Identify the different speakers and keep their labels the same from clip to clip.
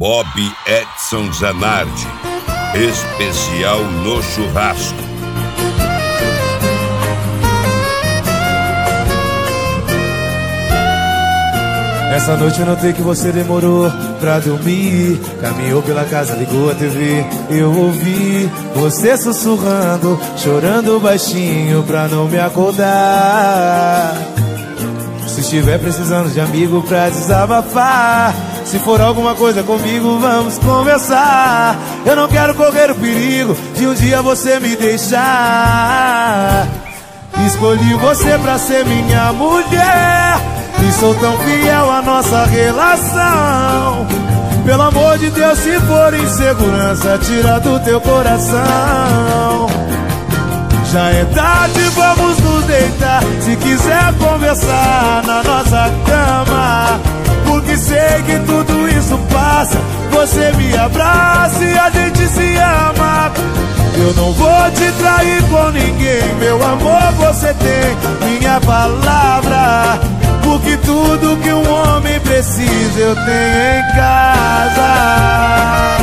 Speaker 1: Bob Edson Zanardi, especial no churrasco.
Speaker 2: Essa noite eu notei que você demorou pra dormir. Caminhou pela casa, ligou a TV. Eu ouvi você sussurrando, chorando baixinho pra não me acordar. Se estiver precisando de amigo pra desabafar, se for alguma coisa comigo, vamos conversar. Eu não quero correr o perigo de um dia você me deixar. Escolhi você pra ser minha mulher e sou tão fiel à nossa relação. Pelo amor de Deus, se for insegurança, tira do teu coração. Já é tarde, vamos nos deitar. Se quiser conversar na nossa cama, porque sei que tudo isso passa. Você me abraça e a gente se ama. Eu não vou te trair com ninguém, meu amor, você tem minha palavra. Porque tudo que um homem precisa eu tenho em casa.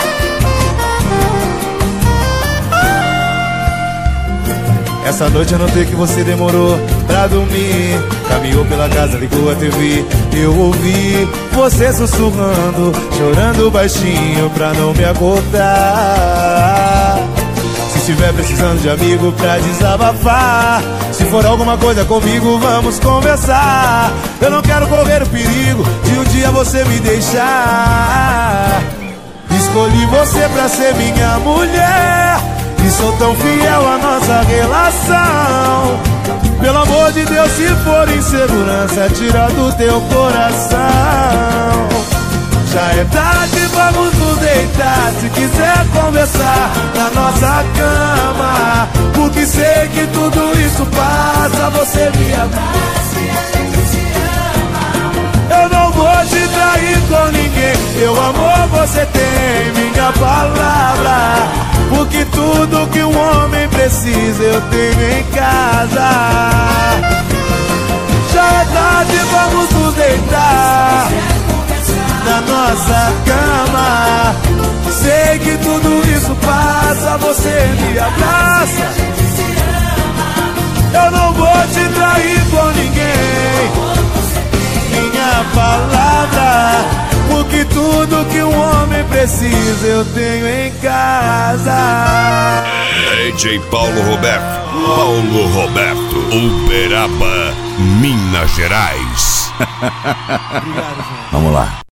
Speaker 2: Essa noite eu notei que você demorou pra dormir. Caminhou pela casa, ligou a TV. Eu ouvi você sussurrando, chorando baixinho pra não me acordar. Se estiver precisando de amigo pra desabafar, se for alguma coisa comigo, vamos conversar. Eu não quero correr o perigo de um dia você me deixar. Escolhi você pra ser minha mulher e sou tão fiel à nossa relação. Pelo amor de Deus, se for insegurança, tira do teu coração. Já é tarde, vamos nos deitar. Se quiser conversar na nossa cama, porque sei que tudo isso passa. Você me abraça e a gente se ama. Eu não vou te trair com ninguém, meu amor, você tem minha palavra. Porque tudo que um homem precisa eu tenho em casa. Já é tarde, vamos nos deitar na nossa cama. Sei que tudo isso passa, você me abraça. Eu não vou te trair com ninguém, minha palavra. Porque tudo que um homem precisa eu tenho em casa.
Speaker 1: DJ Paulo Roberto, Uberaba, Minas Gerais.
Speaker 2: Obrigado, gente.
Speaker 3: Vamos lá.